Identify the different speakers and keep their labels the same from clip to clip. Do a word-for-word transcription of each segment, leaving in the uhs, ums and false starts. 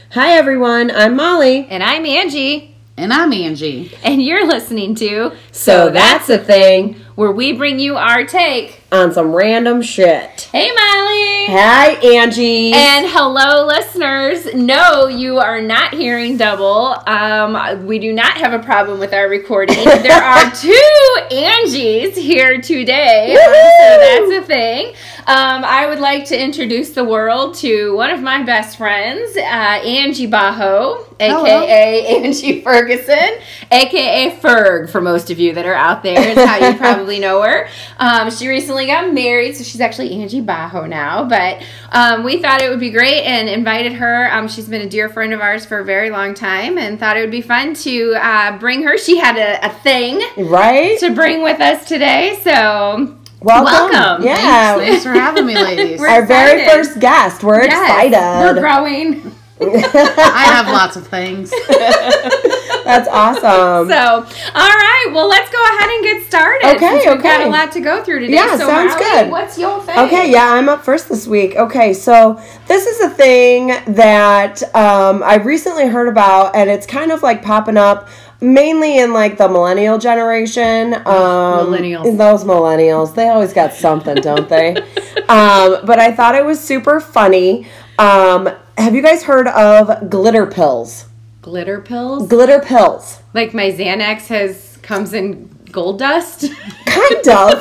Speaker 1: Hi everyone, I'm Molly.
Speaker 2: And I'm Angie.
Speaker 3: And I'm Angie.
Speaker 2: And you're listening to
Speaker 1: So That's a Thing,
Speaker 2: where we bring you our take
Speaker 1: on some random shit.
Speaker 2: Hey Molly!
Speaker 1: Hi Angie!
Speaker 2: And hello listeners. No, you are not hearing double. Um, we do not have a problem with our recording. There are two Angies here today. So that's a thing. Um, I would like to introduce the world to one of my best friends, uh, Angie Bajo, a k a. Angie Ferguson, a k a. Ferg, for most of you that are out there, is how you probably know her. Um, she recently got married, so she's actually Angie Bajo now, but um, we thought it would be great and invited her. Um, she's been a dear friend of ours for a very long time and thought it would be fun to uh, bring her. She had a, a thing
Speaker 1: right?
Speaker 2: to bring with us today, so...
Speaker 1: Welcome.
Speaker 2: Welcome.
Speaker 1: Yeah.
Speaker 3: Thanks, thanks for having me, ladies.
Speaker 1: Our
Speaker 2: excited.
Speaker 1: very first guest. We're
Speaker 2: Yes,
Speaker 1: excited.
Speaker 2: We're growing.
Speaker 3: I have lots of things.
Speaker 1: That's awesome.
Speaker 2: So, all right. Well, let's go ahead and get started.
Speaker 1: Okay,
Speaker 2: since we've got
Speaker 1: okay.
Speaker 2: a lot to go through today.
Speaker 1: Yeah,
Speaker 2: so
Speaker 1: sounds
Speaker 2: Molly,
Speaker 1: good.
Speaker 2: What's your thing?
Speaker 1: Okay, yeah, I'm up first this week. Okay, so this is a thing that um, I recently heard about, and it's kind of like popping up mainly in like the millennial generation. Um,
Speaker 2: Millennials.
Speaker 1: Those millennials, they always got something, don't they? Um, but I thought it was super funny. Um, have you guys heard of glitter pills?
Speaker 2: Glitter pills?
Speaker 1: Glitter pills.
Speaker 2: Like my Xanax has comes in gold dust?
Speaker 1: Kind of.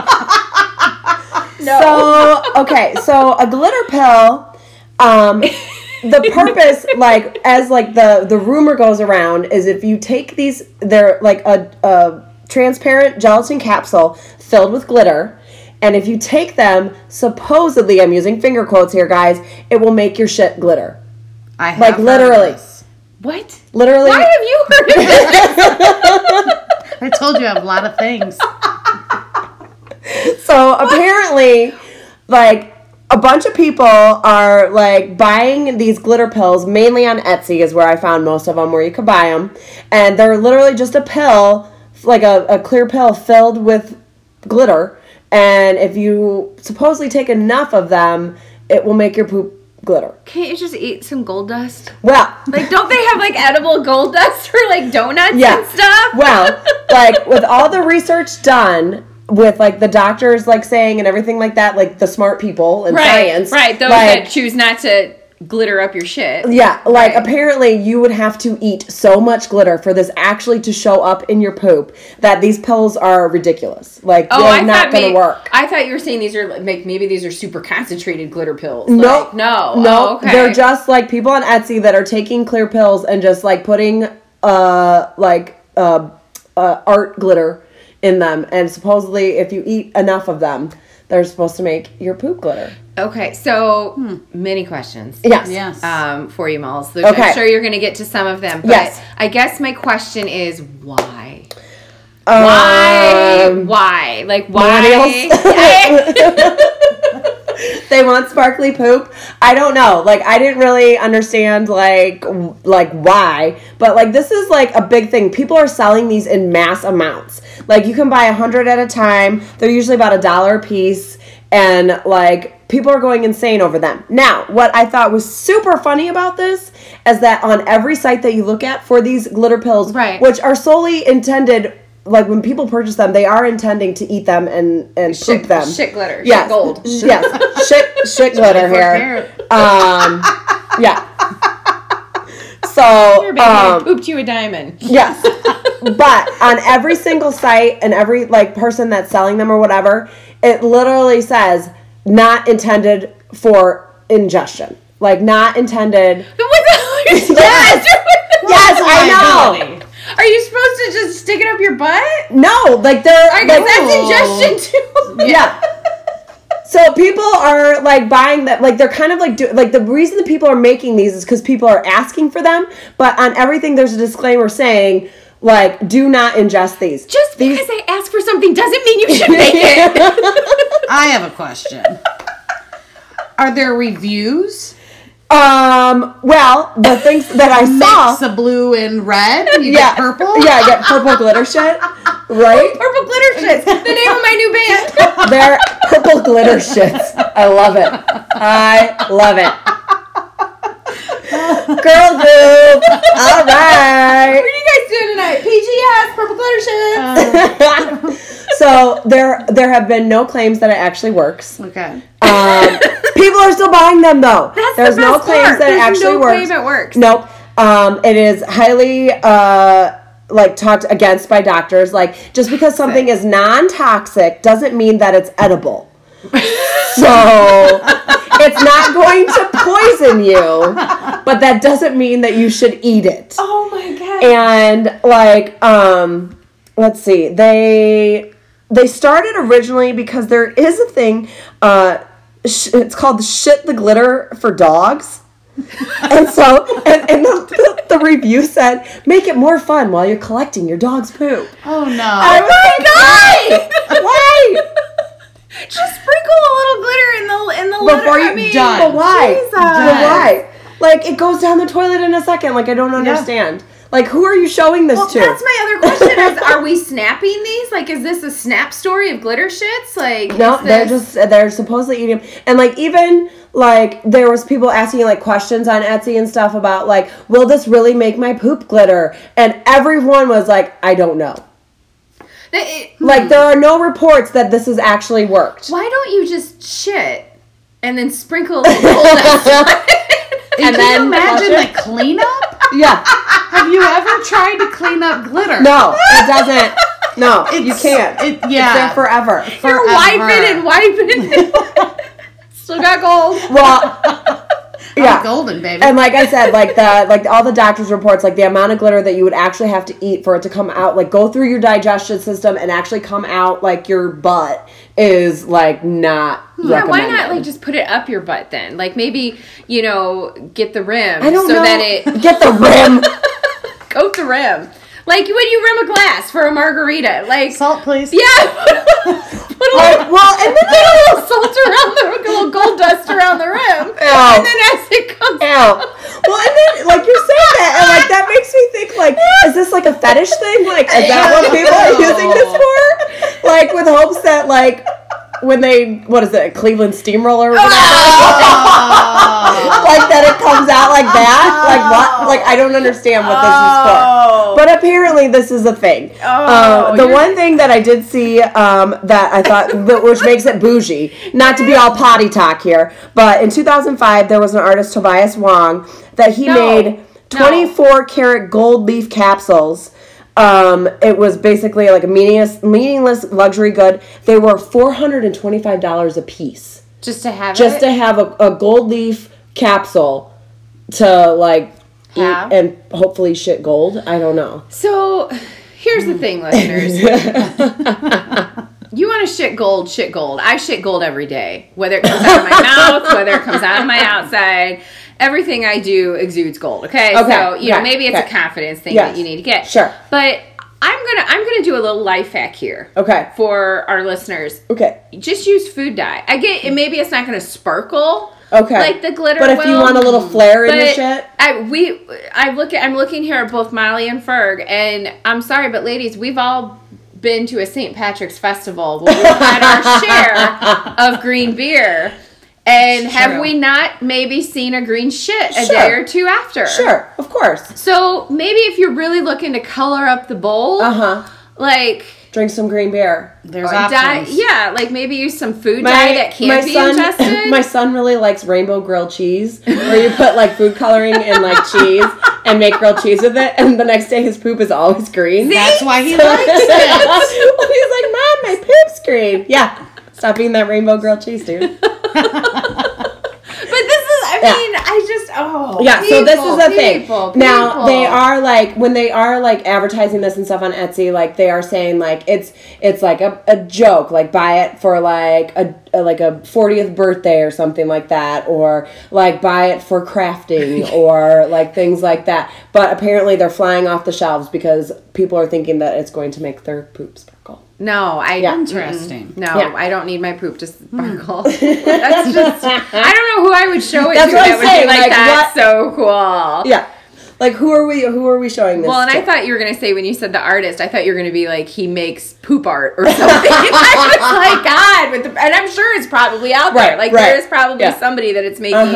Speaker 2: No.
Speaker 1: So, okay, so a glitter pill, um, the purpose, like, as, like, the, the rumor goes around, is if you take these, they're, like, a, a transparent gelatin capsule filled with glitter, and if you take them, supposedly, I'm using finger quotes here, guys, it will make your shit glitter.
Speaker 3: I have
Speaker 1: Like,
Speaker 3: heard of
Speaker 1: literally.
Speaker 3: this.
Speaker 2: What?
Speaker 1: Literally.
Speaker 2: Why have you heard of this?
Speaker 3: I told you I have a lot of things.
Speaker 1: So apparently, like, a bunch of people are, like, buying these glitter pills, mainly on Etsy is where I found most of them, where you could buy them. And they're literally just a pill, like a, a clear pill filled with glitter. And if you supposedly take enough of them, it will make your poop glitter.
Speaker 2: Can't you just eat some gold dust?
Speaker 1: Well,
Speaker 2: Like, don't they have, like, edible gold dust for, like, donuts
Speaker 1: yeah.
Speaker 2: and stuff?
Speaker 1: Well, like, with all the research done, with, like, the doctors, like, saying and everything like that, like, the smart people in
Speaker 2: right,
Speaker 1: science.
Speaker 2: Right, those
Speaker 1: like,
Speaker 2: that choose not to glitter up your shit.
Speaker 1: yeah, like,
Speaker 2: Right.
Speaker 1: apparently you would have to eat so much glitter for this actually to show up in your poop that these pills are ridiculous. Like,
Speaker 2: Oh,
Speaker 1: they're
Speaker 2: I
Speaker 1: not
Speaker 2: thought
Speaker 1: going to
Speaker 2: may-
Speaker 1: work.
Speaker 2: I thought you were saying these are like maybe these are super concentrated glitter pills.
Speaker 1: No,
Speaker 2: Like, no,
Speaker 1: no,
Speaker 2: Oh, okay.
Speaker 1: they're just, like, people on Etsy that are taking clear pills and just, like, putting, uh, like, uh, uh, art glitter in them. And supposedly, if you eat enough of them, they're supposed to make your poop glitter.
Speaker 2: Okay, so many questions.
Speaker 1: Yes.
Speaker 3: Yes.
Speaker 2: Um, for you, Malls. So
Speaker 1: Okay.
Speaker 2: I'm sure you're going to get to some of them. But
Speaker 1: Yes.
Speaker 2: I guess my question is why?
Speaker 1: Um,
Speaker 2: Why? Why? Like why?
Speaker 1: They want sparkly poop. I don't know. Like, I didn't really understand, like, w- like why. But, like, this is, like, a big thing. People are selling these in mass amounts. Like, you can buy a hundred at a time. They're usually about a dollar a piece. And, like, people are going insane over them. Now, what I thought was super funny about this is that on every site that you look at for these glitter pills,
Speaker 2: Right.
Speaker 1: which are solely intended... Like, when people purchase them, they are intending to eat them and, and
Speaker 2: shit,
Speaker 1: poop them.
Speaker 2: shit glitter.
Speaker 1: Yes.
Speaker 2: Shit gold.
Speaker 1: Yes. Shit, shit glitter here. Um, yeah. So,
Speaker 2: Your baby
Speaker 1: um,
Speaker 2: pooped you a diamond.
Speaker 1: yes. But on every single site and every, like, person that's selling them or whatever, it literally says, not intended for ingestion. Like, not intended.
Speaker 2: What the hell are you supposed
Speaker 1: Yes.
Speaker 2: to do with the
Speaker 1: Yes, I know.
Speaker 2: liability? Are you supposed to just stick it up your butt?
Speaker 1: No, like, they're...
Speaker 2: I guess
Speaker 1: like,
Speaker 2: that's ingestion too.
Speaker 1: Yeah. So people are, like, buying that, like, they're kind of, like, do, like, the reason that people are making these is because people are asking for them, but on everything there's a disclaimer saying, like, do not ingest these.
Speaker 2: Just
Speaker 1: these,
Speaker 2: because I ask for something doesn't mean you should make it.
Speaker 3: I have a question. Are there reviews?
Speaker 1: Um, well, the things that I saw...
Speaker 3: Mix the blue and red? You
Speaker 1: yeah,
Speaker 3: get purple?
Speaker 1: Yeah, I get purple glitter shit. Right?
Speaker 2: Purple glitter shits. The name of my new band.
Speaker 1: They're purple glitter shits. I love it. I love it. girl group. All right.
Speaker 2: What are you guys doing tonight? P G S, purple glitter shits.
Speaker 1: So there, there have been no claims that it actually works.
Speaker 3: Okay.
Speaker 1: Um, people are still buying them though.
Speaker 2: That's
Speaker 1: There's
Speaker 2: the
Speaker 1: no
Speaker 2: best
Speaker 1: claims
Speaker 2: part.
Speaker 1: that
Speaker 2: There's
Speaker 1: it actually
Speaker 2: no
Speaker 1: works.
Speaker 2: claim it works.
Speaker 1: Nope. Um, it is highly uh, like talked against by doctors. Like just because something is non-toxic doesn't mean that it's edible. So it's not going to poison you, but that doesn't mean that you should eat it.
Speaker 2: Oh my god.
Speaker 1: And like, um, let's see, they they started originally because there is a thing. Uh, sh- it's called shit the glitter for dogs. And so, and, and the, the, the review said, make it more fun while you're collecting your dog's poop.
Speaker 3: Oh no.
Speaker 1: I was like, why? Why?
Speaker 2: Just sprinkle a little glitter in the in the litter.
Speaker 1: Before you
Speaker 2: I mean,
Speaker 3: done.
Speaker 1: But why?
Speaker 2: Jesus.
Speaker 1: But why? Like, it goes down the toilet in a second. Like, I don't understand. Like, who are you showing this
Speaker 2: Well,
Speaker 1: to?
Speaker 2: that's my other question is, are we snapping these? Like, is this a snap story of glitter shits? Like,
Speaker 1: No,
Speaker 2: is
Speaker 1: they're
Speaker 2: this...
Speaker 1: just, they're supposedly eating them. And, like, even, like, there was people asking, like, questions on Etsy and stuff about, like, will this really make my poop glitter? And everyone was like, I don't know.
Speaker 2: It, it,
Speaker 1: Like, there are no reports that this has actually worked.
Speaker 2: why don't you just shit and then sprinkle like gold dust on it?
Speaker 3: And
Speaker 1: And
Speaker 3: can
Speaker 1: then
Speaker 3: you imagine
Speaker 1: flush it?
Speaker 3: the cleanup?
Speaker 1: Yeah.
Speaker 3: Have you ever tried to clean up glitter?
Speaker 1: No, it doesn't. No, you
Speaker 3: It's-
Speaker 1: can't.
Speaker 3: It,
Speaker 1: It's
Speaker 3: yeah.
Speaker 1: there forever.
Speaker 2: You're
Speaker 3: Forever.
Speaker 2: wiping and wiping. Still got gold.
Speaker 1: Well,
Speaker 3: I'm
Speaker 1: yeah.
Speaker 3: golden, baby.
Speaker 1: And like I said, like the like all the doctors' reports, like the amount of glitter that you would actually have to eat for it to come out, like go through your digestion system and actually come out like your butt is like not.
Speaker 2: Yeah, why
Speaker 1: recommended.
Speaker 2: not like just put it up your butt then? Like maybe, you know, get the rim
Speaker 1: I don't
Speaker 2: so
Speaker 1: know.
Speaker 2: that it
Speaker 1: Get the rim.
Speaker 2: coat the rim. Like when you rim a glass for a margarita. Like
Speaker 3: Salt, please.
Speaker 2: yeah. Put a
Speaker 1: Like,
Speaker 2: little,
Speaker 1: well, and then
Speaker 2: put a little salt around the a little gold dust around the rim.
Speaker 1: Ew.
Speaker 2: And then as it comes
Speaker 1: Ow. Well, and then, like, you're saying that, and, like, that makes me think, like, is this, like, a fetish thing? Like, is that what people are using this for? Like, with hopes that, like, when they, what is it, a Cleveland steamroller or whatever? Like, that it comes out like that? Like, what? Like, I don't understand what this is for. But apparently, this is a thing.
Speaker 2: Oh,
Speaker 1: uh, the
Speaker 2: you're-
Speaker 1: one thing that I did see um, that I thought, which makes it bougie, not to be all potty talk here, but in two thousand five, there was an artist, Tobias Wong, that he
Speaker 2: No.
Speaker 1: made twenty-four karat gold leaf capsules. Um, it was basically like a meaningless, meaningless luxury good. They were four hundred twenty-five dollars a piece.
Speaker 2: just to have
Speaker 1: Just
Speaker 2: it.
Speaker 1: to have a, a gold leaf capsule to like
Speaker 2: Have?
Speaker 1: eat and hopefully shit gold. I don't know.
Speaker 2: So here's the thing, listeners. You want to shit gold, shit gold. I shit gold every day. Whether it comes out of my mouth, whether it comes out of my outside. Everything I do exudes gold. Okay,
Speaker 1: Okay,
Speaker 2: so you know
Speaker 1: right,
Speaker 2: maybe it's
Speaker 1: okay.
Speaker 2: a confidence thing
Speaker 1: Yes,
Speaker 2: that you need to get.
Speaker 1: sure.
Speaker 2: But I'm gonna I'm gonna do a little life hack here.
Speaker 1: Okay.
Speaker 2: For our listeners,
Speaker 1: Okay.
Speaker 2: just use food dye. I get it. Maybe it's not gonna sparkle.
Speaker 1: Okay.
Speaker 2: Like the glitter.
Speaker 1: But if you
Speaker 2: will,
Speaker 1: want a little flair in your
Speaker 2: but
Speaker 1: shit.
Speaker 2: I we I look at I'm looking here at both Molly and Ferg, and I'm sorry, but ladies, we've all been to a Saint Patrick's festival where we've had our share of green beer. And have
Speaker 3: True.
Speaker 2: we not maybe seen a green shit a
Speaker 1: Sure.
Speaker 2: day or two after?
Speaker 1: Sure, of course.
Speaker 2: So maybe if you're really looking to color up the bowl,
Speaker 1: Uh huh.
Speaker 2: like
Speaker 1: Drink some green beer.
Speaker 3: There's
Speaker 2: or dye,
Speaker 3: options.
Speaker 2: yeah, like maybe use some food dye that can't be
Speaker 1: son,
Speaker 2: ingested.
Speaker 1: My son really likes rainbow grilled cheese, where you put like food coloring in like cheese and make grilled cheese with it, and the next day his poop is always green.
Speaker 3: That's why he
Speaker 1: So-
Speaker 3: likes it.
Speaker 1: He's like, Mom, my poop's green. Yeah. Stop eating that rainbow grilled cheese, dude.
Speaker 2: But this is, I
Speaker 1: Yeah.
Speaker 2: mean, I just, oh.
Speaker 1: Yeah, so this is the thing.
Speaker 2: people,
Speaker 1: Now
Speaker 2: people.
Speaker 1: they are like when they are like advertising this and stuff on Etsy, like they are saying like it's it's like a, a joke, like buy it for like a, a like a fortieth birthday or something like that, or like buy it for crafting or like things like that. But apparently they're flying off the shelves because people are thinking that it's going to make their poop sparkle.
Speaker 2: No, I
Speaker 1: Yeah.
Speaker 3: Interesting.
Speaker 2: No,
Speaker 1: Yeah.
Speaker 2: I don't need my poop to sparkle. That's just, I don't know who I would show it
Speaker 1: That's
Speaker 2: to
Speaker 1: what
Speaker 2: that
Speaker 1: I'm
Speaker 2: would
Speaker 1: saying,
Speaker 2: be like,
Speaker 1: like,
Speaker 2: that's so cool.
Speaker 1: Yeah. Like who are we who are we showing this
Speaker 2: Well, and
Speaker 1: to?
Speaker 2: I thought you were going to say, when you said the artist, I thought you were going to be like, he makes poop art or something. I was like, God. With the, and I'm sure it's probably out there.
Speaker 1: Right,
Speaker 2: like,
Speaker 1: right.
Speaker 2: there is probably
Speaker 1: Yeah.
Speaker 2: somebody that it's making
Speaker 1: Uh-huh.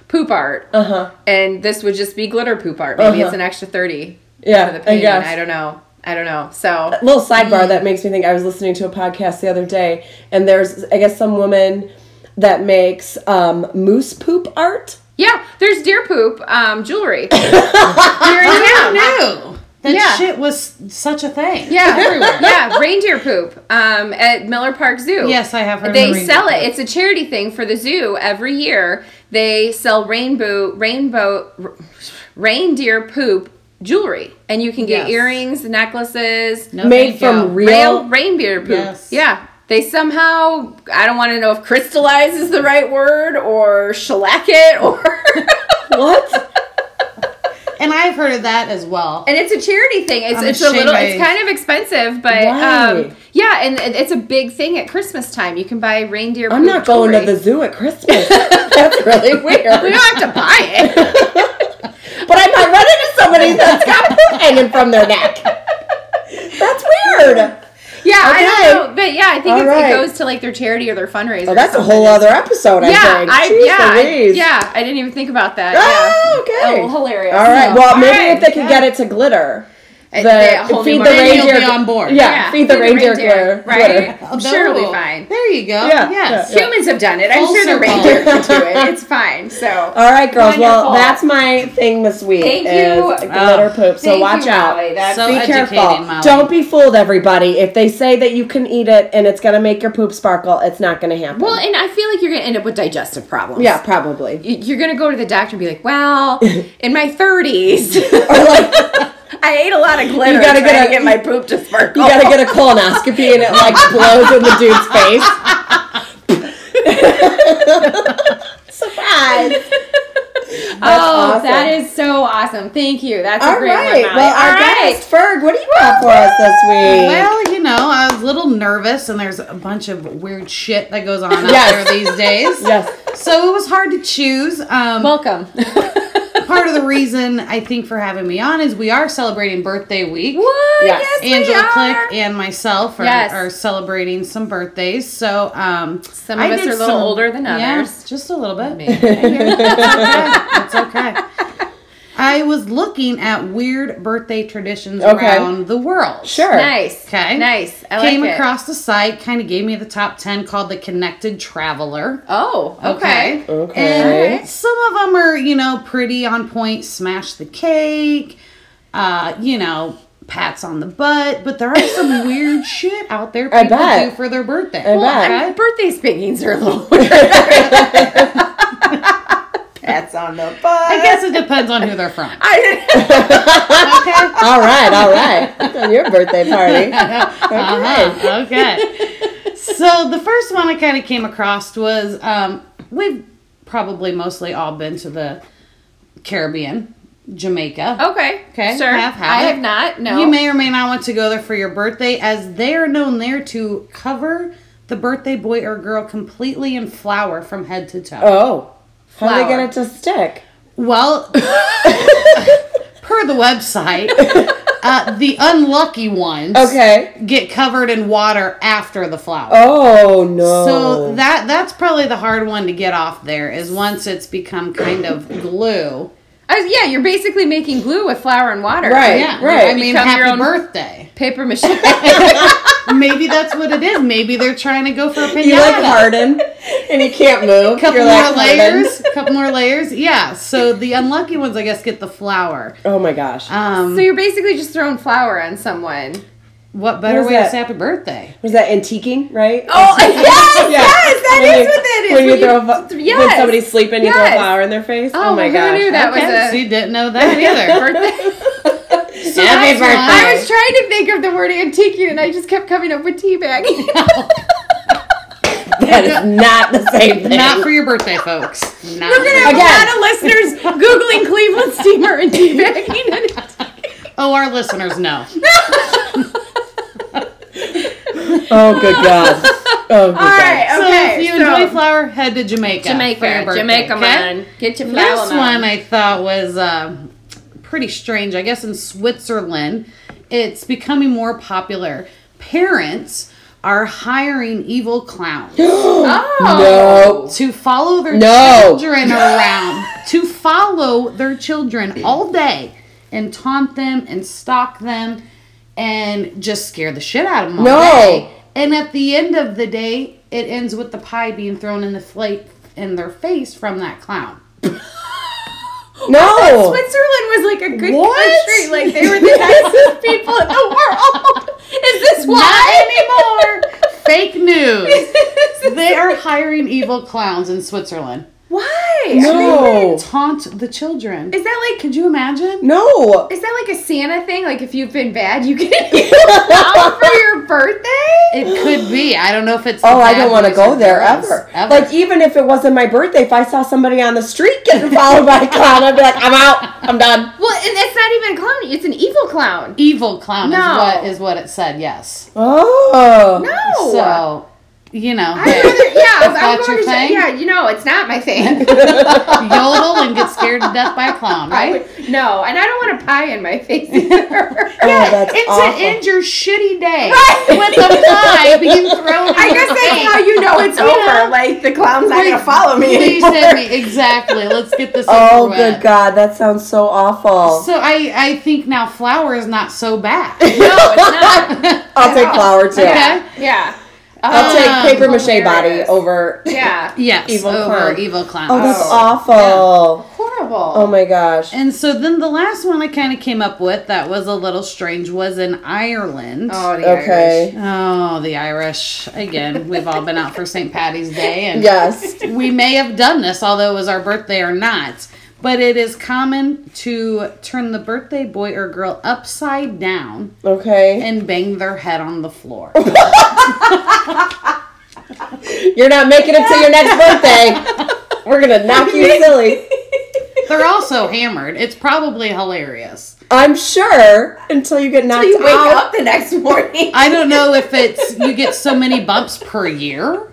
Speaker 2: poop art.
Speaker 1: Uh-huh.
Speaker 2: And this would just be glitter poop art. Maybe
Speaker 1: Uh-huh.
Speaker 2: it's an extra thirty
Speaker 1: Yeah,
Speaker 2: for the
Speaker 1: I
Speaker 2: painting.
Speaker 1: guess.
Speaker 2: I don't know. I don't know. So
Speaker 1: A little sidebar that makes me think, I was listening to a podcast the other day, and there's, I guess, some woman that makes um, moose poop art.
Speaker 2: yeah, there's deer poop um, jewelry. Here in
Speaker 3: I
Speaker 2: town.
Speaker 3: knew that
Speaker 2: Yeah.
Speaker 3: shit was such a thing.
Speaker 2: Yeah,
Speaker 3: everywhere.
Speaker 2: yeah, reindeer poop um, at Miller Park Zoo.
Speaker 3: Yes, I have heard of
Speaker 2: They
Speaker 3: reindeer
Speaker 2: sell it.
Speaker 3: poop.
Speaker 2: It's a charity thing for the zoo every year. They sell rainbow, rainbow, r- reindeer poop jewelry, and you can get
Speaker 3: Yes.
Speaker 2: earrings, necklaces,
Speaker 3: No,
Speaker 1: Made
Speaker 3: thank you.
Speaker 1: from real.
Speaker 2: real reindeer poop.
Speaker 3: Yes.
Speaker 2: Yeah. They somehow, I don't want to know if crystallize is the right word or shellac it or.
Speaker 1: What?
Speaker 3: And I've heard of that as well.
Speaker 2: And it's a charity thing. It's
Speaker 3: I'm
Speaker 2: it's a
Speaker 3: ashamed
Speaker 2: little.
Speaker 3: I-
Speaker 2: It's kind of expensive, but
Speaker 1: Right.
Speaker 2: um, yeah, and it- it's a big thing at Christmas time. You can buy reindeer.
Speaker 1: I'm
Speaker 2: poop
Speaker 1: not going to
Speaker 2: jewelry.
Speaker 1: the zoo at Christmas. That's really weird.
Speaker 2: We don't have to buy it.
Speaker 1: But I might run into somebody that's got poop hanging from their neck. That's weird.
Speaker 2: Yeah, I
Speaker 1: Okay.
Speaker 2: don't know, but yeah, I think
Speaker 1: All
Speaker 2: it's,
Speaker 1: right.
Speaker 2: it goes to like their charity or their fundraiser.
Speaker 1: Oh,
Speaker 2: or
Speaker 1: that's a
Speaker 2: something.
Speaker 1: whole other episode, I
Speaker 2: Yeah,
Speaker 1: think.
Speaker 2: I
Speaker 1: Jeez
Speaker 2: yeah, I,
Speaker 1: Louise.
Speaker 2: yeah. I didn't even think about that.
Speaker 1: Oh,
Speaker 2: yeah.
Speaker 1: okay.
Speaker 2: Oh, hilarious.
Speaker 1: All right. Well,
Speaker 2: All
Speaker 1: maybe
Speaker 2: right.
Speaker 1: if they could
Speaker 3: Yeah.
Speaker 1: get it to glitter.
Speaker 2: Uh,
Speaker 1: The,
Speaker 2: they- a whole new
Speaker 1: feed the
Speaker 2: market.
Speaker 3: Then you'll
Speaker 1: reindeer.
Speaker 3: be on board.
Speaker 1: Yeah,
Speaker 2: Yeah,
Speaker 1: feed the
Speaker 2: feed the
Speaker 1: reindeer,
Speaker 2: reindeer,
Speaker 1: glitter.
Speaker 2: right?
Speaker 1: glitter.
Speaker 2: I'm sure it'll be fine.
Speaker 3: There you go.
Speaker 1: Yeah,
Speaker 3: Yes.
Speaker 1: yeah.
Speaker 2: Humans have done it. I'm
Speaker 3: Full
Speaker 2: sure the
Speaker 3: circle.
Speaker 2: reindeer can do it. It's fine. So.
Speaker 1: All right, girls.
Speaker 2: Wonderful.
Speaker 1: Well, that's my thing this week.
Speaker 2: Thank
Speaker 1: is
Speaker 2: you.
Speaker 1: glitter poop. So
Speaker 2: Thank
Speaker 1: watch
Speaker 2: you,
Speaker 1: out.
Speaker 2: Molly. That's
Speaker 3: So
Speaker 1: Be
Speaker 3: educating,
Speaker 1: careful.
Speaker 3: Molly.
Speaker 1: Don't be fooled, everybody. If they say that you can eat it and it's going to make your poop sparkle, it's not going to happen.
Speaker 2: well, and I feel like you're gonna end up with digestive problems.
Speaker 1: yeah, probably.
Speaker 2: Y- You're gonna go to the doctor and be like, "Well, in my thirties,
Speaker 1: Or like,
Speaker 2: I ate a lot of glitter.
Speaker 1: You gotta
Speaker 2: trying
Speaker 1: get
Speaker 2: to
Speaker 1: a-
Speaker 2: get my poop to sparkle."
Speaker 1: you got to get a colonoscopy and it like blows in the dude's face. Surprise!
Speaker 2: oh,
Speaker 1: awesome.
Speaker 2: that is so awesome! Thank you. That's
Speaker 1: All
Speaker 2: a great
Speaker 1: right.
Speaker 2: one, Molly.
Speaker 1: Well, our
Speaker 2: All right.
Speaker 1: guest, Ferg, what do you got for us this week?
Speaker 3: Well, you know, I was a little nervous, and there's a bunch of weird shit that goes on out
Speaker 1: Yes.
Speaker 3: there these days.
Speaker 1: Yes.
Speaker 3: So it was hard to choose. Um,
Speaker 2: Welcome.
Speaker 3: part of the reason I think for having me on is we are celebrating birthday week.
Speaker 2: what?
Speaker 1: Yes.
Speaker 2: Yes, we
Speaker 3: Angela
Speaker 2: are.
Speaker 3: Click and myself are,
Speaker 2: Yes.
Speaker 3: are celebrating some birthdays. So um,
Speaker 2: Some of
Speaker 3: I
Speaker 2: us
Speaker 3: did
Speaker 2: are a little
Speaker 3: some-
Speaker 2: older than
Speaker 3: yeah,
Speaker 2: others.
Speaker 3: just a little bit.
Speaker 2: Maybe.
Speaker 3: That's okay. I was looking at weird birthday traditions
Speaker 1: Okay.
Speaker 3: around the world.
Speaker 1: Sure.
Speaker 2: Nice.
Speaker 3: Okay.
Speaker 2: Nice. I
Speaker 3: Came
Speaker 2: like it.
Speaker 3: across the site, kind of gave me the top ten called the Connected Traveler.
Speaker 2: Oh, okay.
Speaker 1: Okay.
Speaker 3: And some of them are, you know, pretty on point, smash the cake, uh, you know, pats on the butt, but there are some weird shit out there
Speaker 1: I
Speaker 3: people
Speaker 1: bet.
Speaker 3: do for their birthday.
Speaker 1: I bet.
Speaker 3: Okay?
Speaker 2: Birthday spankings are a little weird. Pats on the butt.
Speaker 3: I guess it depends on who they're from.
Speaker 2: I
Speaker 3: Okay.
Speaker 1: All right, all right. It's on your birthday party. Okay.
Speaker 3: Uh-huh. Okay. So the first one I kind of came across was um, we've probably mostly all been to the Caribbean, Jamaica.
Speaker 2: Okay.
Speaker 3: Okay,
Speaker 2: Sure.
Speaker 3: have, have
Speaker 2: I
Speaker 3: it.
Speaker 2: have not. No.
Speaker 3: You may or may not want to go there for your birthday, as they are known there to cover the birthday boy or girl completely in flour from head to toe.
Speaker 1: Oh. How do they
Speaker 2: Flour.
Speaker 1: get it to stick?
Speaker 3: Well, per the website, uh, the unlucky ones
Speaker 1: Okay.
Speaker 3: get covered in water after the flour.
Speaker 1: Oh, no.
Speaker 3: So that that's probably the hard one to get off there, is once it's become kind of glue.
Speaker 2: I was, yeah, you're basically making glue with flour and water.
Speaker 1: Right.
Speaker 3: Yeah,
Speaker 1: right.
Speaker 3: I mean,
Speaker 2: Become your
Speaker 3: happy
Speaker 2: own-
Speaker 3: birthday.
Speaker 2: Paper mache.
Speaker 3: Maybe that's what it is. Maybe they're trying to go for a pinata.
Speaker 1: You like harden and you can't move.
Speaker 3: Couple
Speaker 1: You're
Speaker 3: more
Speaker 1: like hardened.
Speaker 3: layers. Couple more layers. Yeah. So the unlucky ones, I guess, get the flour.
Speaker 1: Oh my gosh.
Speaker 3: Um,
Speaker 2: So you're basically just throwing flour on someone.
Speaker 3: what better
Speaker 1: What is
Speaker 3: way to
Speaker 1: that?
Speaker 3: say happy birthday?
Speaker 1: Was that antiquing, right?
Speaker 2: Oh, yes,
Speaker 1: Yeah.
Speaker 2: yes, that
Speaker 1: When
Speaker 2: is
Speaker 1: you-
Speaker 2: what that is.
Speaker 1: When you
Speaker 2: When you-
Speaker 1: throw, fu-
Speaker 2: yes.
Speaker 1: when somebody's sleeping, you throw
Speaker 2: Yes.
Speaker 1: flour in their face. Oh,
Speaker 2: Oh,
Speaker 1: my
Speaker 2: who
Speaker 1: gosh.
Speaker 2: knew that
Speaker 3: Okay,
Speaker 2: was a
Speaker 3: so you didn't know that either.
Speaker 2: birthday?
Speaker 3: So
Speaker 1: Happy
Speaker 3: that's one.
Speaker 1: birthday.
Speaker 2: I was trying to think of the word antiquing, and I just kept coming up with teabagging.
Speaker 1: That is not the same thing.
Speaker 3: Not for your birthday, folks. Not
Speaker 2: We're gonna
Speaker 3: for-
Speaker 2: have
Speaker 1: Again.
Speaker 2: a lot of listeners googling Cleveland steamer and teabagging.
Speaker 3: Oh, our listeners know.
Speaker 1: Oh, good God. Oh, good
Speaker 2: All right,
Speaker 1: God.
Speaker 2: okay.
Speaker 3: so if you
Speaker 2: so-
Speaker 3: enjoy flour, head to Jamaica. for your
Speaker 2: Jamaica,
Speaker 3: birthday,
Speaker 2: Jamaica,
Speaker 3: okay?
Speaker 2: man, get your flour
Speaker 3: This
Speaker 2: man.
Speaker 3: one I thought was uh, pretty strange. I guess in Switzerland, it's becoming more popular. Parents are hiring evil clowns
Speaker 2: Oh.
Speaker 1: No.
Speaker 3: to follow their
Speaker 1: No.
Speaker 3: children around, to follow their children all day and taunt them and stalk them and just scare the shit out of them all
Speaker 1: No.
Speaker 3: day. And at the end of the day, it ends with the pie being thrown in the plate in their face from that clown.
Speaker 1: No.
Speaker 2: Switzerland was like a good
Speaker 3: What?
Speaker 2: country. Like they were the nicest people in the world. Is this
Speaker 3: Not
Speaker 2: why?
Speaker 3: anymore. Fake news. They are hiring evil clowns in Switzerland.
Speaker 2: Why?
Speaker 1: No.
Speaker 3: Taunt the children.
Speaker 2: Is that like
Speaker 3: Could you imagine?
Speaker 1: No.
Speaker 2: is that like a Santa thing? Like if you've been bad, you get a clown for your birthday?
Speaker 3: It could be. I don't know if it's.
Speaker 1: Oh,
Speaker 3: the
Speaker 1: I
Speaker 3: bad
Speaker 1: don't want to
Speaker 3: boys
Speaker 1: go
Speaker 3: or
Speaker 1: there
Speaker 3: girls.
Speaker 1: ever.
Speaker 3: Ever.
Speaker 1: Like, even if it wasn't my birthday, if I saw somebody on the street getting followed by a clown, I'd be like, I'm out. I'm done.
Speaker 2: Well, and it's not even a clown. It's an evil clown.
Speaker 3: Evil clown
Speaker 2: No.
Speaker 3: is what is what it said. Yes.
Speaker 1: Oh.
Speaker 2: No.
Speaker 3: So, you know,
Speaker 2: I'd rather, yeah,
Speaker 3: if
Speaker 2: I'm
Speaker 3: that's
Speaker 2: going
Speaker 3: your
Speaker 2: to
Speaker 3: thing,
Speaker 2: yeah, you know, it's not my thing.
Speaker 3: yodel and get scared to death by a clown,
Speaker 2: I
Speaker 3: right?
Speaker 2: would- no, and I don't want a pie in my face either.
Speaker 1: Oh, that's
Speaker 3: It's
Speaker 1: awful.
Speaker 3: to end your shitty day
Speaker 2: Right.
Speaker 3: with a pie being thrown.
Speaker 2: I guess that's how you know it's
Speaker 3: You
Speaker 2: over.
Speaker 3: know?
Speaker 2: Like the clown's not
Speaker 3: Please-
Speaker 2: gonna follow me
Speaker 3: Please
Speaker 2: anymore.
Speaker 3: send me exactly. Let's get this.
Speaker 1: Oh,
Speaker 3: over
Speaker 1: good
Speaker 3: with.
Speaker 1: God. That sounds so awful.
Speaker 3: So I I think now flour is not so bad.
Speaker 2: No, it's not.
Speaker 1: I'll take
Speaker 2: No.
Speaker 1: flour, too.
Speaker 3: Okay.
Speaker 2: Yeah.
Speaker 1: I'll
Speaker 3: Um,
Speaker 1: take paper mache body
Speaker 2: hilarious.
Speaker 1: over.
Speaker 2: Yeah.
Speaker 3: Yes,
Speaker 1: Evil
Speaker 3: over
Speaker 1: clown.
Speaker 3: evil clown.
Speaker 1: Oh, that's
Speaker 2: Oh.
Speaker 1: awful.
Speaker 2: Horrible.
Speaker 1: Oh, my gosh.
Speaker 3: And so then the last one I kind of came up with that was a little strange was in Ireland.
Speaker 2: Oh, the
Speaker 1: Okay.
Speaker 2: Irish.
Speaker 3: Oh, the Irish. Again, we've all been out for Saint Patty's Day. And
Speaker 1: Yes.
Speaker 3: we may have done this, although it was our birthday or not. But it is common to turn the birthday boy or girl upside down
Speaker 1: Okay.
Speaker 3: and bang their head on the floor.
Speaker 1: You're not making it to your next birthday. We're going to knock you silly.
Speaker 3: They're also hammered. It's probably hilarious.
Speaker 1: I'm sure until you get knocked
Speaker 2: You wake
Speaker 1: out.
Speaker 2: up the next morning.
Speaker 3: I don't know if it's you get so many bumps per year. you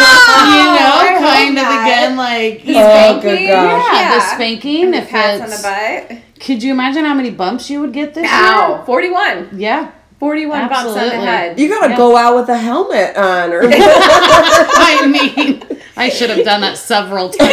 Speaker 2: I
Speaker 3: know,
Speaker 2: hope
Speaker 3: kind of
Speaker 2: not.
Speaker 3: again like
Speaker 1: Oh,
Speaker 2: Spanking?
Speaker 1: good
Speaker 3: yeah,
Speaker 1: gosh.
Speaker 3: the spanking. If
Speaker 2: Pats on
Speaker 3: it's,
Speaker 2: the butt.
Speaker 3: could you imagine how many bumps you would get this
Speaker 2: Ow.
Speaker 3: year?
Speaker 2: forty-one.
Speaker 3: Yeah.
Speaker 2: forty-one bumps on the
Speaker 3: Absolutely.
Speaker 2: head.
Speaker 1: You got to
Speaker 3: Yeah.
Speaker 1: go out with a helmet on. Or
Speaker 3: I mean, I should have done that several times.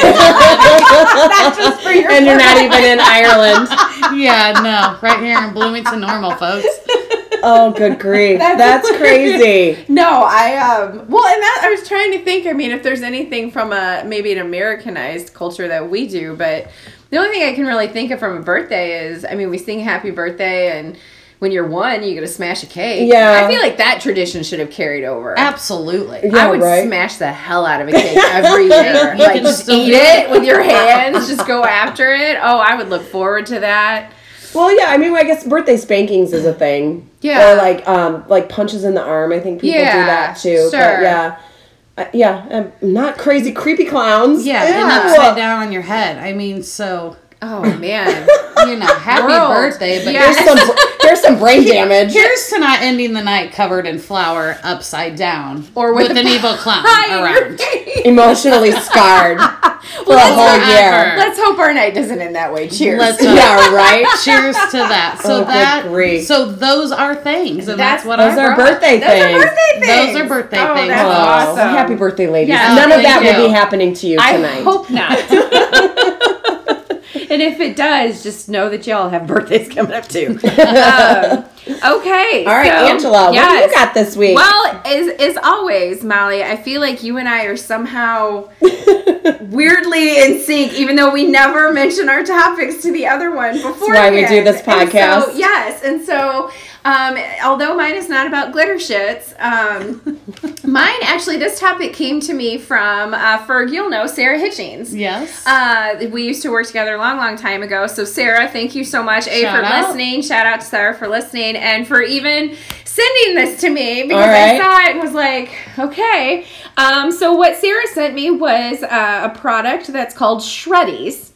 Speaker 2: That's just for your
Speaker 1: and you're not even in Ireland.
Speaker 3: yeah, no, right here in Bloomington, normal folks.
Speaker 1: Oh, good grief.
Speaker 2: That's-
Speaker 1: That's crazy.
Speaker 4: No, I um well, and that I was trying to think. I mean, if there's anything from a maybe an Americanized culture that we do, but the only thing I can really think of from a birthday is, I mean, we sing Happy Birthday, and when you're one, you get to smash a cake.
Speaker 1: Yeah.
Speaker 4: I feel like that tradition should have carried over.
Speaker 3: Absolutely.
Speaker 1: Yeah,
Speaker 4: I would
Speaker 1: right.
Speaker 4: smash the hell out of a cake every year.
Speaker 3: You
Speaker 4: Like,
Speaker 3: can
Speaker 4: just
Speaker 3: still
Speaker 4: eat
Speaker 3: do
Speaker 4: it with your hands. Just go after it. Oh, I would look forward to that.
Speaker 1: Well, yeah, I mean, I guess birthday spankings is a thing.
Speaker 4: Yeah.
Speaker 1: Or like, um, like punches in the arm. I think people do
Speaker 4: Yeah,
Speaker 1: that too.
Speaker 4: sure.
Speaker 1: But yeah, uh, yeah, um, not crazy, creepy clowns.
Speaker 3: Yeah, and upside down on your head. I mean, so,
Speaker 4: Oh, man.
Speaker 3: you know, happy
Speaker 4: World.
Speaker 3: birthday, but
Speaker 4: Yeah.
Speaker 1: Here's some, here's some brain damage.
Speaker 3: here's to not ending the night covered in flour upside down
Speaker 4: Or with
Speaker 3: with
Speaker 4: a
Speaker 3: an evil clown
Speaker 4: Hi, you're
Speaker 3: around.
Speaker 1: Emotionally scarred for a
Speaker 4: let's
Speaker 1: whole
Speaker 3: not
Speaker 1: year.
Speaker 3: ever.
Speaker 4: Let's hope our night doesn't end that way. Cheers.
Speaker 3: Let's
Speaker 1: Yeah, right?
Speaker 3: Cheers to that. So
Speaker 1: Oh, good
Speaker 3: that
Speaker 1: grief.
Speaker 3: so those are things, and that's,
Speaker 4: That's-
Speaker 3: what
Speaker 1: Those
Speaker 3: I
Speaker 1: are
Speaker 3: brought.
Speaker 1: birthday
Speaker 4: Those are
Speaker 1: things.
Speaker 4: birthday things.
Speaker 3: Those are birthday
Speaker 4: Oh,
Speaker 3: things.
Speaker 4: that's
Speaker 1: Oh,
Speaker 4: awesome.
Speaker 1: happy birthday, ladies.
Speaker 4: Yeah,
Speaker 1: None of
Speaker 3: thank
Speaker 1: that will
Speaker 3: you.
Speaker 1: be happening to you
Speaker 4: I
Speaker 1: tonight.
Speaker 4: hope not. And if it does, just know that y'all have birthdays coming up too. um, okay.
Speaker 1: All right,
Speaker 4: so,
Speaker 1: Angela, what do
Speaker 4: yes.
Speaker 1: you got this week?
Speaker 4: Well, as, as always, Molly, I feel like you and I are somehow weirdly in sync, even though we never mention our topics to the other one before.
Speaker 1: why we do this podcast.
Speaker 4: So, yes, and so um, although mine is not about glitter shits, um, mine actually, this topic came to me from uh, Ferg, you'll know, Sarah Hitchings.
Speaker 3: Yes.
Speaker 4: Uh, we used to work together a long, long time ago. So, Sarah, thank you so much, A,
Speaker 3: Shout
Speaker 4: for
Speaker 3: out.
Speaker 4: listening. Shout out to Sarah for listening and for even sending this to me because
Speaker 1: All right.
Speaker 4: I saw it and was like, okay. Um, so, what Sarah sent me was uh, a product that's called Shreddies.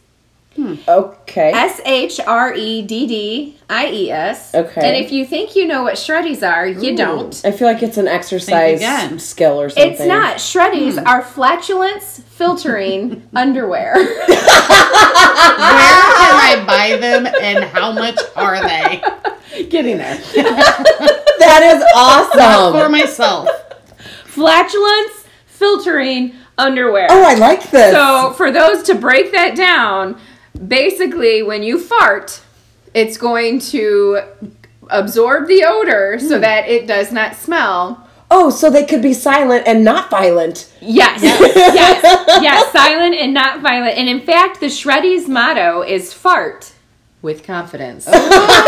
Speaker 1: Okay.
Speaker 4: S H R E D D I E S.
Speaker 1: Okay.
Speaker 4: And if you think you know what Shreddies are, you don't.
Speaker 1: I feel like it's an exercise
Speaker 3: again.
Speaker 1: skill or something.
Speaker 4: It's not. Shreddies are flatulence filtering underwear.
Speaker 3: Where can I buy them, and how much are they?
Speaker 4: Getting there.
Speaker 1: That is
Speaker 3: Not for
Speaker 1: awesome.
Speaker 3: myself.
Speaker 2: flatulence filtering underwear.
Speaker 1: Oh, I like this.
Speaker 2: So for those to break that down, basically when you fart, it's going to absorb the odor
Speaker 1: Hmm.
Speaker 2: so that it does not smell.
Speaker 1: Oh, so they could be silent and not violent.
Speaker 2: Yes, yes, yes, silent and not violent. And in fact, the Shreddies motto is fart with confidence.
Speaker 1: Oh.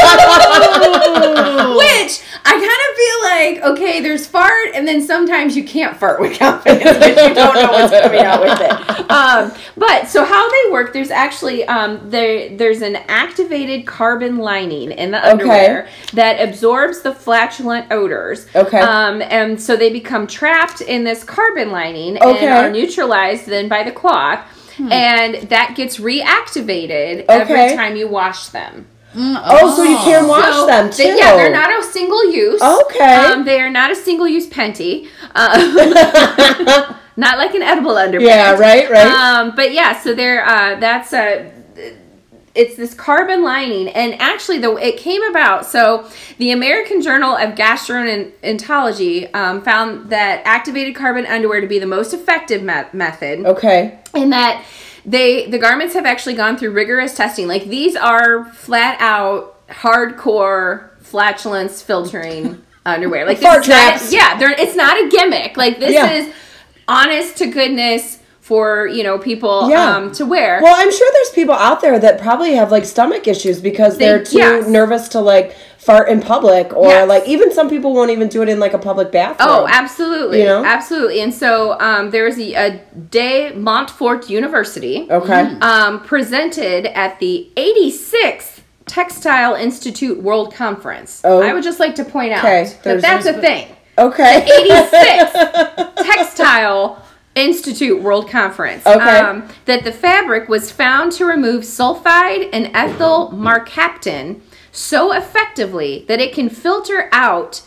Speaker 2: Which I kind of feel like, okay, there's fart, and then sometimes you can't fart with confidence because you don't know what's coming out with it. Um, but so how they work, there's actually um, there there's an activated carbon lining in the underwear that absorbs the flatulent odors.
Speaker 1: Okay.
Speaker 2: Um, and so they become trapped in this carbon lining
Speaker 1: Okay.
Speaker 2: and are neutralized then by the cloth. And that gets reactivated
Speaker 1: Okay.
Speaker 2: every time you wash them.
Speaker 1: Oh, so you can wash
Speaker 2: So
Speaker 1: them too.
Speaker 2: they- yeah, they're not a single use.
Speaker 1: Okay.
Speaker 2: Um, they are not a single use panty. Um, not like an edible underpants.
Speaker 1: Yeah, right, right.
Speaker 2: Um, but yeah, so they're uh, that's a. It's this carbon lining, and actually, the it came about. So, the American Journal of Gastroenterology um, found that activated carbon underwear to be the most effective me- method,
Speaker 1: Okay.
Speaker 2: and that they the garments have actually gone through rigorous testing. Like these are flat out hardcore flatulence filtering underwear. Like
Speaker 1: Fart
Speaker 2: it's not,
Speaker 1: traps.
Speaker 2: yeah, they're it's not a gimmick. Like this
Speaker 1: Yeah.
Speaker 2: is honest to goodness for, you know, people
Speaker 1: Yeah.
Speaker 2: um, to wear.
Speaker 1: Well, I'm sure there's people out there that probably have like stomach issues because
Speaker 2: They-
Speaker 1: they're too
Speaker 2: yes.
Speaker 1: nervous to like fart in public, or
Speaker 2: Yes.
Speaker 1: like even some people won't even do it in like a public bathroom.
Speaker 2: Oh, absolutely.
Speaker 1: You know?
Speaker 2: Absolutely. And so um, there was a, a De Montfort University
Speaker 1: Okay.
Speaker 2: um, presented at the eighty-sixth Textile Institute World Conference.
Speaker 1: Oh.
Speaker 2: I would just like to point out
Speaker 1: Okay,
Speaker 2: that
Speaker 1: there's-
Speaker 2: that's a thing.
Speaker 1: Okay.
Speaker 2: eighty-sixth Textile Institute World Conference.
Speaker 1: Okay.
Speaker 2: Um, that the fabric was found to remove sulfide and ethyl mercaptan so effectively that it can filter out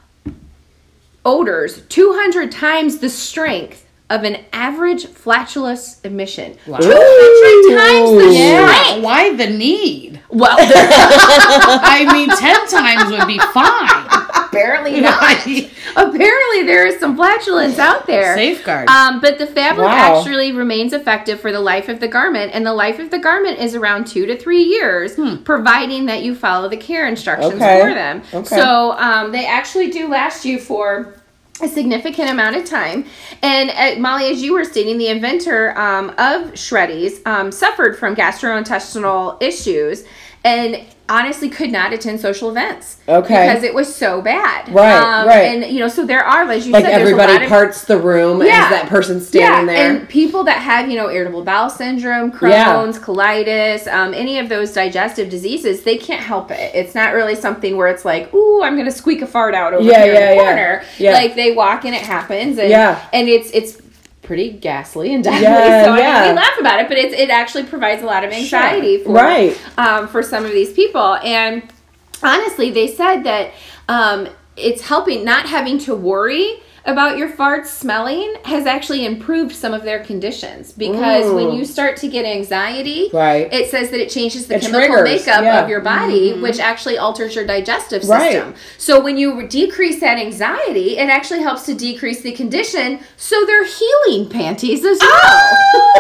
Speaker 2: odors two hundred times the strength of an average flatulence emission.
Speaker 3: Wow.
Speaker 2: two hundred times the
Speaker 3: Yeah,
Speaker 2: strength.
Speaker 3: why the need?
Speaker 2: Well,
Speaker 3: I mean, ten times would be fine.
Speaker 2: apparently not. Apparently there is some flatulence out there.
Speaker 3: Safeguards.
Speaker 2: Um, but the fabric
Speaker 1: Wow.
Speaker 2: actually remains effective for the life of the garment, and the life of the garment is around two to three years, providing that you follow the care instructions
Speaker 1: Okay.
Speaker 2: for them.
Speaker 1: Okay.
Speaker 2: So um, they actually do last you for a significant amount of time. And uh, Molly, as you were stating, the inventor um, of Shreddies um, suffered from gastrointestinal issues and honestly could not attend social events.
Speaker 1: Okay.
Speaker 2: Because it was so bad.
Speaker 1: Right,
Speaker 2: Um,
Speaker 1: right.
Speaker 2: And, you know, so there are, as you
Speaker 1: Like
Speaker 2: said, there's a
Speaker 1: everybody
Speaker 2: lot of
Speaker 1: parts the room
Speaker 2: Yeah.
Speaker 1: as that person's standing there.
Speaker 2: and people that have, you know, irritable bowel syndrome,
Speaker 1: Yeah.
Speaker 2: Crohn's, colitis, um, any of those digestive diseases, they can't help it. It's not really something where it's like, ooh, I'm going to squeak a fart out over
Speaker 1: Yeah,
Speaker 2: here
Speaker 1: yeah,
Speaker 2: in the
Speaker 1: yeah.
Speaker 2: corner.
Speaker 1: Yeah.
Speaker 2: Like they walk and it happens, and
Speaker 1: Yeah.
Speaker 2: and it's it's pretty ghastly and deadly.
Speaker 1: Yeah,
Speaker 2: so I
Speaker 1: yeah.
Speaker 2: mean, we laugh about it, but it's it actually provides a lot of anxiety for
Speaker 1: Right.
Speaker 2: um, for some of these people. And honestly, they said that um, it's helping not having to worry about your farts smelling has actually improved some of their conditions, because
Speaker 1: Mm.
Speaker 2: when you start to get anxiety,
Speaker 1: Right.
Speaker 2: it says that it changes the
Speaker 1: It
Speaker 2: chemical
Speaker 1: triggers,
Speaker 2: makeup
Speaker 1: yeah.
Speaker 2: of your body, which actually alters your digestive
Speaker 1: Right.
Speaker 2: system. So when you decrease that anxiety, it actually helps to decrease the condition, so they're healing panties as well.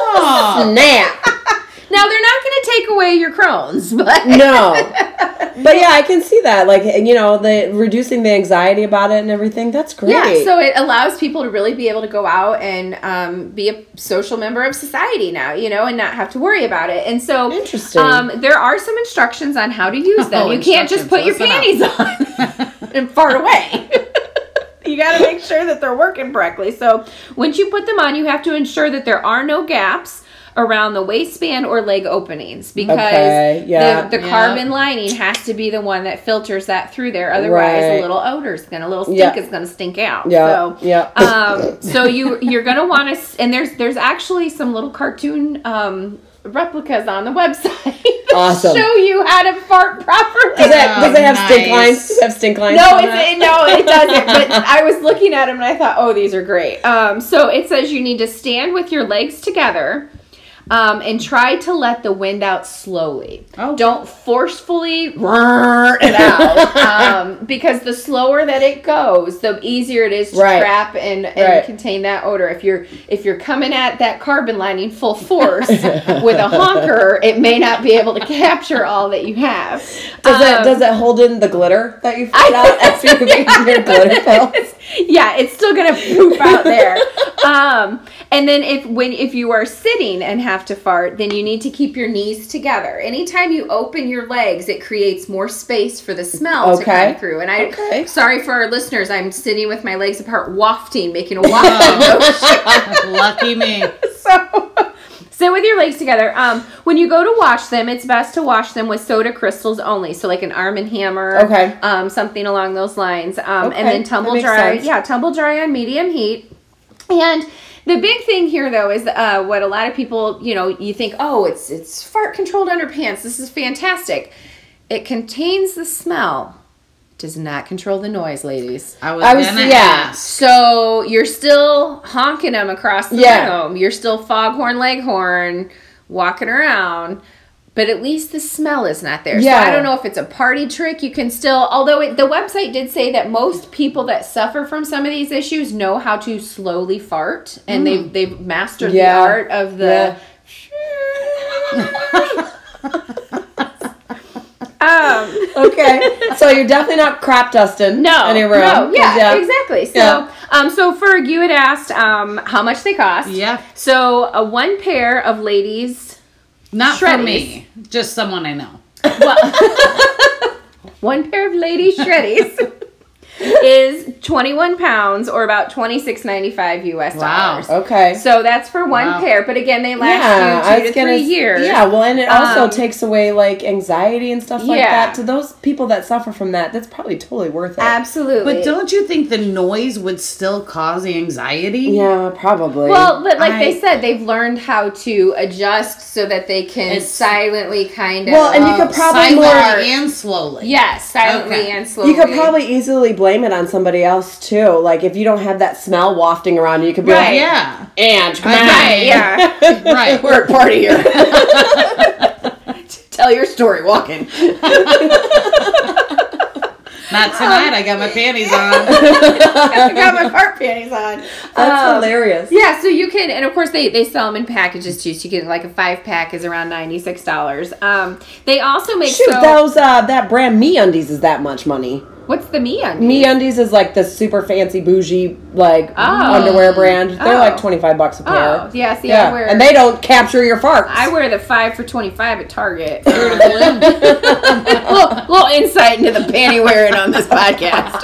Speaker 3: Oh.
Speaker 1: Snap.
Speaker 2: Now, they're not going to take away your Crohn's, but
Speaker 1: No. But yeah, I can see that. Like, you know, the reducing the anxiety about it and everything. That's great.
Speaker 2: yeah, so it allows people to really be able to go out and um, be a social member of society now, you know, and not have to worry about it. And so,
Speaker 1: Interesting.
Speaker 2: Um, there are some instructions on how to use them.
Speaker 3: Oh,
Speaker 2: you can't just put your
Speaker 3: instructions.
Speaker 2: panties on and fart away. You got to make sure that they're working correctly. So, once you put them on, you have to ensure that there are no gaps around the waistband or leg openings, because
Speaker 1: Okay, yeah.
Speaker 2: the, the
Speaker 3: Yeah.
Speaker 2: carbon lining has to be the one that filters that through there. Otherwise,
Speaker 1: Right.
Speaker 2: a little odor is gonna, a little stink
Speaker 1: Yeah.
Speaker 2: is gonna stink out.
Speaker 1: Yeah,
Speaker 2: So,
Speaker 1: yeah.
Speaker 2: um, so you you're gonna want to, and there's there's actually some little cartoon um replicas on the website that
Speaker 1: Awesome.
Speaker 2: show you how to fart properly.
Speaker 1: Does, that, does it have stink
Speaker 3: nice.
Speaker 1: lines? Does it have stink lines?
Speaker 2: No,
Speaker 1: on
Speaker 2: it's,
Speaker 1: that?
Speaker 2: it, no, it doesn't. But I was looking at them and I thought, oh, these are great. Um, so it says you need to stand with your legs together. Um, and try to let the wind out slowly.
Speaker 3: Oh.
Speaker 2: Don't forcefully roar it out. um, because the slower that it goes, the easier it is to
Speaker 1: Right.
Speaker 2: trap and, and
Speaker 1: Right.
Speaker 2: contain that odor. If you're if you're coming at that carbon lining full force with a honker, it may not be able to capture all that you have.
Speaker 1: Does it
Speaker 2: Um,
Speaker 1: does it hold in the glitter that you find out after you've eaten your glitter pills?
Speaker 2: Yeah, it's still gonna poop out there. Um, and then if when if you are sitting and have to fart, then you need to keep your knees together. Anytime you open your legs, it creates more space for the smell to
Speaker 1: Okay.
Speaker 2: come through. And I,
Speaker 1: Okay.
Speaker 2: sorry for our listeners, I'm sitting with my legs apart, wafting, making a wafting motion.
Speaker 3: Lucky me.
Speaker 2: So. Sit with your legs together. Um, when you go to wash them, it's best to wash them with soda crystals only. So like an Arm and Hammer,
Speaker 1: Okay.
Speaker 2: um, something along those lines. Um,
Speaker 1: Okay,
Speaker 2: and then
Speaker 1: that
Speaker 2: tumble
Speaker 1: makes
Speaker 2: dry.
Speaker 1: sense.
Speaker 2: Yeah, tumble dry on medium heat. And the big thing here, though, is uh, what a lot of people, you know, you think, oh, it's it's fart controlled underpants. This is fantastic. It contains the smell. Does not control the noise, ladies.
Speaker 3: I was,
Speaker 1: I was-
Speaker 3: gonna
Speaker 1: yeah.
Speaker 3: ask.
Speaker 2: So you're still honking them across the
Speaker 1: Yeah.
Speaker 2: room. You're still foghorn leghorn walking around, but at least the smell is not there.
Speaker 1: Yeah.
Speaker 2: So I don't know if it's a party trick. You can still, although it, the website did say that most people that suffer from some of these issues know how to slowly fart, and they've they've mastered
Speaker 1: Yeah.
Speaker 2: the art of the. um.
Speaker 1: Okay, so you're definitely not crap dusting.
Speaker 2: No,
Speaker 1: in your room.
Speaker 2: no, yeah,
Speaker 1: yeah.
Speaker 2: exactly. So,
Speaker 1: Yeah.
Speaker 2: um, so Ferg, you had asked um, how much they cost.
Speaker 3: Yeah.
Speaker 2: So, a one pair of ladies,
Speaker 3: Not for
Speaker 2: Shreddies.
Speaker 3: me. Just someone I know.
Speaker 2: well, one pair of ladies shreddies is twenty-one pounds or about twenty-six ninety-five U S
Speaker 3: Wow.
Speaker 2: dollars.
Speaker 1: Okay.
Speaker 2: So that's for one
Speaker 3: Wow.
Speaker 2: pair, but again, they last
Speaker 1: Yeah, I
Speaker 2: you two
Speaker 1: was
Speaker 2: to
Speaker 1: gonna
Speaker 2: three
Speaker 1: s-
Speaker 2: years.
Speaker 1: Yeah, well, and it also
Speaker 2: Um,
Speaker 1: takes away like anxiety and stuff like
Speaker 2: Yeah.
Speaker 1: that. To those people that suffer from that, that's probably totally worth it.
Speaker 2: Absolutely.
Speaker 3: But don't you think the noise would still cause anxiety?
Speaker 1: Yeah, probably.
Speaker 2: Well, but like
Speaker 3: I-
Speaker 2: they said, they've learned how to adjust so that they can
Speaker 3: It's-
Speaker 2: silently kind of.
Speaker 1: Well, and you could probably
Speaker 3: Silently
Speaker 1: more.
Speaker 3: and slowly.
Speaker 2: Yes, silently
Speaker 3: Okay.
Speaker 2: and slowly.
Speaker 1: You could probably easily blame it on somebody else too. Like if you don't have that smell wafting around, you could be
Speaker 2: Right.
Speaker 1: like,
Speaker 3: Yeah.
Speaker 1: "And come on,
Speaker 2: Right, yeah.
Speaker 3: Right.
Speaker 1: we're at a party here. Tell your story walking."
Speaker 3: Not tonight. I got my panties on.
Speaker 2: I got my fart panties on.
Speaker 1: That's
Speaker 2: Um,
Speaker 1: hilarious.
Speaker 2: Yeah, so you can, and of course they, they sell them in packages too. So you can, like a five pack is around ninety-six dollars. Um, they also make
Speaker 1: Shoot,
Speaker 2: so,
Speaker 1: those uh, that brand Me Undies is that much money.
Speaker 2: what's the Me Undies?
Speaker 1: Me Undies is like the super fancy bougie like
Speaker 2: Oh.
Speaker 1: underwear brand. They're
Speaker 2: Oh.
Speaker 1: like twenty five bucks a pair.
Speaker 2: Oh, yeah, see, I
Speaker 1: yeah,
Speaker 2: wear,
Speaker 1: and they don't capture your farts.
Speaker 2: I wear the five for twenty-five at Target.
Speaker 3: Fruit of the Loom.
Speaker 2: little, little insight into the panty wearing on this podcast.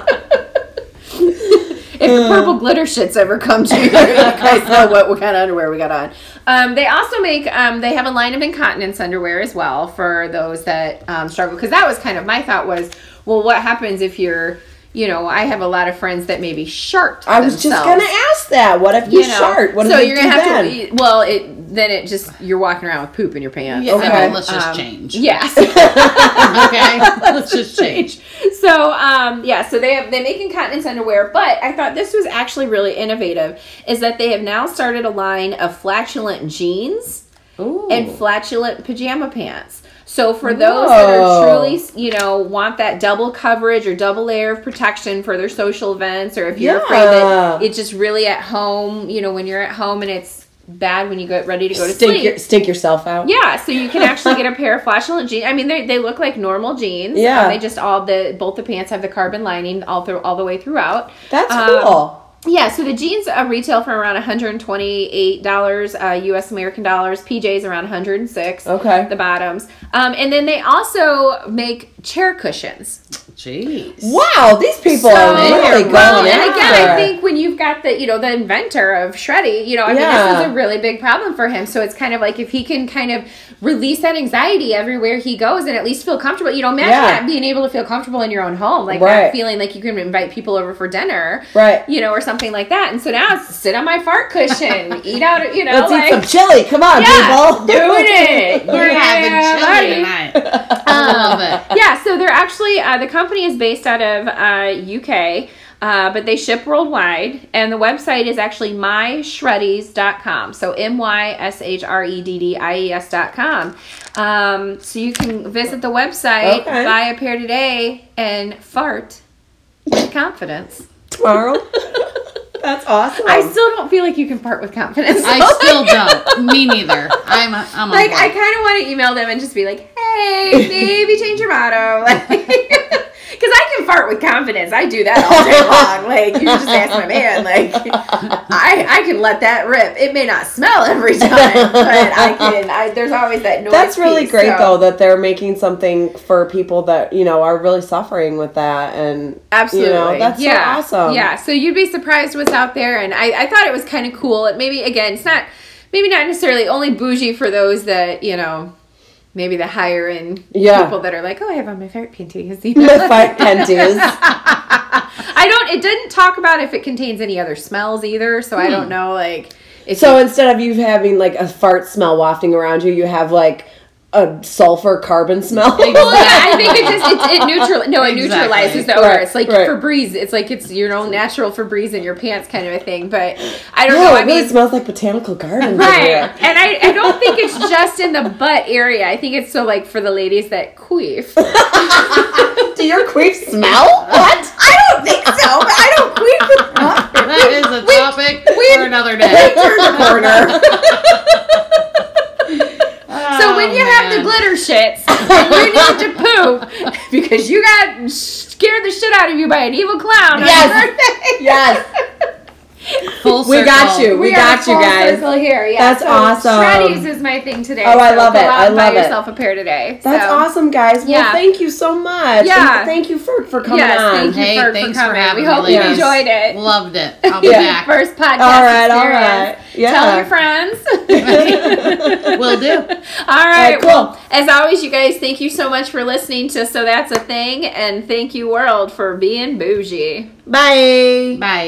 Speaker 2: If the purple glitter shits ever come to you, you guys know what, what kind of underwear we got on. Um, they also make, um, they have a line of incontinence underwear as well for those that um, struggle. Because that was kind of my thought was, well, what happens if you're, you know, I have a lot of friends that maybe shart
Speaker 1: I was just
Speaker 2: themselves.
Speaker 1: gonna ask that. What if you,
Speaker 2: You know,
Speaker 1: shart? What
Speaker 2: so
Speaker 1: does it
Speaker 2: you're
Speaker 1: do
Speaker 2: gonna have
Speaker 1: then?
Speaker 2: to. Well, it then it just you're walking around with poop in your pants.
Speaker 3: Yeah,
Speaker 1: Okay.
Speaker 3: I mean, let's just
Speaker 2: Um,
Speaker 3: change.
Speaker 2: Yes.
Speaker 3: Okay. Let's just change.
Speaker 2: So, um, yeah, so they have they make incontinence underwear, but I thought this was actually really innovative. Is that they have now started a line of flatulent jeans
Speaker 3: Ooh.
Speaker 2: and flatulent pajama pants. So for those that are
Speaker 1: Whoa.
Speaker 2: truly, you know, want that double coverage or double layer of protection for their social events, or if you're
Speaker 1: Yeah.
Speaker 2: afraid that it's just really at home, you know, when you're at home and it's bad when you get ready to go to
Speaker 1: stink,
Speaker 2: sleep.
Speaker 1: your, stink yourself out.
Speaker 2: Yeah, so you can actually get a pair of flatulent jeans. I mean, they they look like normal jeans.
Speaker 1: Yeah.
Speaker 2: Um, they just all the both the pants have the carbon lining all through all the way throughout.
Speaker 1: That's
Speaker 2: Um,
Speaker 1: cool.
Speaker 2: Yeah, so the jeans uh, retail for around one hundred twenty-eight dollars uh, U S American dollars. P Js around one hundred six.
Speaker 1: Okay.
Speaker 2: The bottoms, um, and then they also make chair cushions.
Speaker 3: Jeez.
Speaker 1: Wow, these people
Speaker 2: So-
Speaker 1: are really going
Speaker 2: well, and again,
Speaker 1: after
Speaker 2: I
Speaker 1: it.
Speaker 2: think when you've got the, you know, the inventor of Shreddy, you know, I mean,
Speaker 1: Yeah.
Speaker 2: this is a really big problem for him. So it's kind of like if he can kind of release that anxiety everywhere he goes and at least feel comfortable. You know, imagine
Speaker 1: Yeah.
Speaker 2: that being able to feel comfortable in your own home, like
Speaker 1: Right.
Speaker 2: not feeling like you can invite people over for dinner,
Speaker 1: Right.
Speaker 2: you know, or something like that. And so now it's sit on my fart cushion, eat out, you know,
Speaker 1: Let's
Speaker 2: like
Speaker 1: eat some chili. Come on,
Speaker 2: yeah,
Speaker 1: people.
Speaker 2: doing it.
Speaker 3: We're
Speaker 2: Yeah,
Speaker 3: having chili
Speaker 2: buddy.
Speaker 3: tonight. I love it.
Speaker 2: Yeah, so they're actually uh, the company is based out of uh, U K. Uh, but they ship worldwide, and the website is actually my shreddies dot com. So M Y S H R E D D I E S dot com. Um, so you can visit the website,
Speaker 1: Okay.
Speaker 2: buy a pair today, and fart with confidence.
Speaker 1: Tomorrow. That's awesome.
Speaker 2: I still don't feel like you can fart with confidence.
Speaker 3: I still don't. Me neither. I'm a, I'm
Speaker 2: Like,
Speaker 3: on
Speaker 2: I
Speaker 3: board.
Speaker 2: kind of want to email them and just be like, hey, maybe change your motto. Because I can fart with confidence. I do that all day long. Like, you just ask my man. Like, I I can let that rip. It may not smell every time, but I can. I, there's always that noise.
Speaker 1: That's really
Speaker 2: piece,
Speaker 1: great,
Speaker 2: so.
Speaker 1: though, that they're making something for people that, you know, are really suffering with that. And,
Speaker 2: Absolutely.
Speaker 1: you know, that's
Speaker 2: yeah.
Speaker 1: so awesome.
Speaker 2: Yeah, so you'd be surprised what's out there. And I, I thought it was kind of cool. It maybe, again, it's not, maybe not necessarily only bougie for those that, you know, maybe the higher end
Speaker 1: Yeah.
Speaker 2: people that are like, oh, I have on my fart panties. You
Speaker 1: My
Speaker 2: know?
Speaker 1: fart panties.
Speaker 2: I don't, it didn't talk about if it contains any other smells either. So I don't know, like, if
Speaker 1: So
Speaker 2: you-
Speaker 1: instead of you having, like, a fart smell wafting around you, you have, like, a sulfur carbon smell.
Speaker 2: Well, yeah, I think it just it, it neutral. No, it
Speaker 3: Exactly.
Speaker 2: neutralizes the odor.
Speaker 1: Right,
Speaker 2: it's like
Speaker 1: right.
Speaker 2: Febreze. It's like it's your own natural Febreze in your pants, kind of a thing. But I don't
Speaker 1: No,
Speaker 2: know.
Speaker 1: it
Speaker 2: I
Speaker 1: really
Speaker 2: mean,
Speaker 1: smells like botanical gardens in
Speaker 2: right?
Speaker 1: here.
Speaker 2: And I, I don't think it's just in the butt area. I think it's so like for the ladies that queef.
Speaker 1: Do your queefs smell? What?
Speaker 2: I don't think so, but I don't queef with nothing.
Speaker 3: That is a topic for another day.
Speaker 1: Turn the corner.
Speaker 2: So when you have the glitter shits and you need to poop because you got scared the shit out of you by an evil clown on
Speaker 1: Yes.
Speaker 2: your birthday.
Speaker 1: Yes.
Speaker 3: Full
Speaker 1: We got
Speaker 3: circle.
Speaker 1: you. We,
Speaker 2: We are
Speaker 1: got you
Speaker 2: full
Speaker 1: guys.
Speaker 2: circle here. Yeah,
Speaker 1: That's
Speaker 2: so
Speaker 1: awesome.
Speaker 2: Shreddies is my thing today.
Speaker 1: Oh, I
Speaker 2: so
Speaker 1: love
Speaker 2: go
Speaker 1: it.
Speaker 2: out
Speaker 1: I
Speaker 2: and buy
Speaker 1: love it.
Speaker 2: yourself a pair today.
Speaker 1: That's
Speaker 2: So,
Speaker 1: awesome, guys. Well,
Speaker 2: Yeah.
Speaker 1: thank you so much.
Speaker 2: Yeah.
Speaker 1: And thank you for, for coming
Speaker 2: Yes,
Speaker 1: on.
Speaker 2: thank you.
Speaker 3: Hey,
Speaker 2: for- for
Speaker 3: thanks
Speaker 2: coming.
Speaker 3: for having
Speaker 2: We
Speaker 3: me,
Speaker 2: hope you
Speaker 3: ladies.
Speaker 2: enjoyed it.
Speaker 3: Loved it. I'll be
Speaker 1: Yeah.
Speaker 3: back.
Speaker 2: First podcast
Speaker 1: All right, all
Speaker 2: experience.
Speaker 1: right. Yeah.
Speaker 2: Tell your friends.
Speaker 3: Will do.
Speaker 2: All right.
Speaker 1: right, cool.
Speaker 2: Well, as always, you guys, thank you so much for listening to So That's a Thing. And thank you, world, for being bougie.
Speaker 1: Bye.
Speaker 3: Bye.